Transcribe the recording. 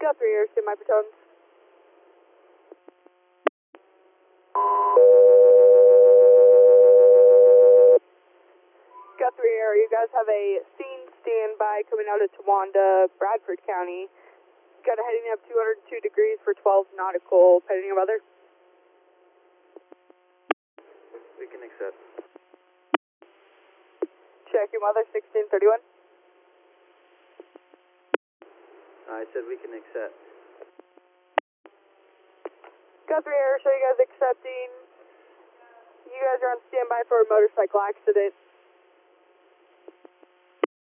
Guthrie Air, my platoon. Guthrie Air, you guys have a scene standby coming out of Towanda, Bradford County. Got a heading up 202 degrees for 12 nautical. Heading your mother? We can accept. Check your mother, 1631. I said we can accept. Guthrie Air, so you guys accepting. You guys are on standby for a motorcycle accident